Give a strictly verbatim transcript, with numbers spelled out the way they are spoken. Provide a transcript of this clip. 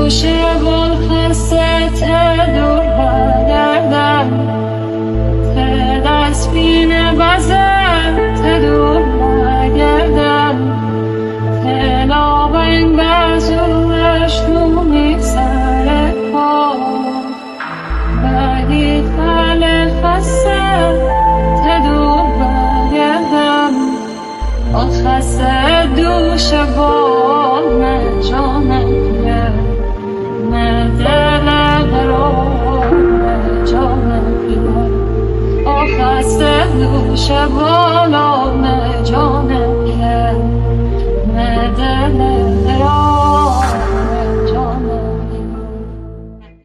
دوش بال خسته تدور بگردم تدسبین بزر تدور بگردم تلا بین بزرش نومی سر پا بگی خل خسته تدور بگردم خسته دوش بال من جانم بیار من دل قرار من جانم بیار خسته دوش بال من جانم